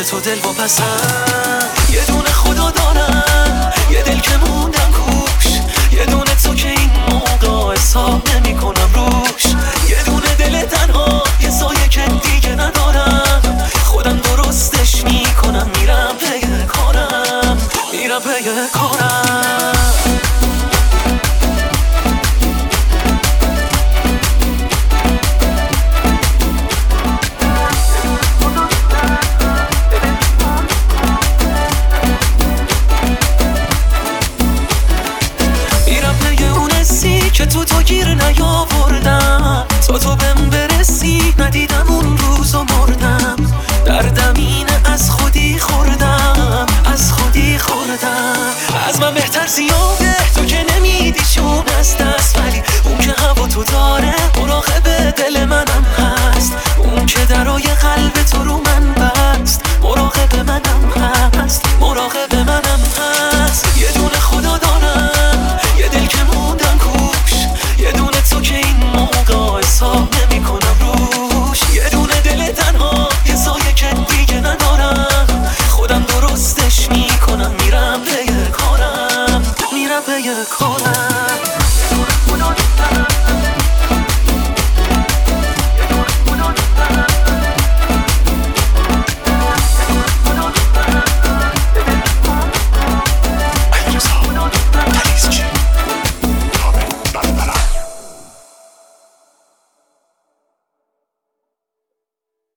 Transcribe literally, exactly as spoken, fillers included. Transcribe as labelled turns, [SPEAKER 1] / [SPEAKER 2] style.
[SPEAKER 1] تو دل واپسم. یه دونه خدا دارم، یه دل که موندم کوش، یه دونه تو که این موقع حساب نمی کنم روش. یه دونه دل تنها، یه سایه که دیگه ندارم، خودم درستش میکنم، میرم پی کارم، میرم پی کارم. که تو تو گیر نیاوردم، تا تو بهم برسی ندیدم اون روزو مردم. دردم اینه از خودی خوردم، از خودی خوردم. از من بهتر زیاده تو که نمیدی چون از دست، ولی اون که هوا تو داره مراقب دل منم هست. اون که درای قلب تو رو من بست، مراقب منم هست، مراقب منم هست. یه دونه خدا دارم، یه دل که موندم کوش، یه دونه تو که این موقع حساب نمی کنم روش. یه دونه دل تنها، یه سایه که دیگه ندارم، خودم درستش میکنم، میرم پی کارم، میرم پی کارم.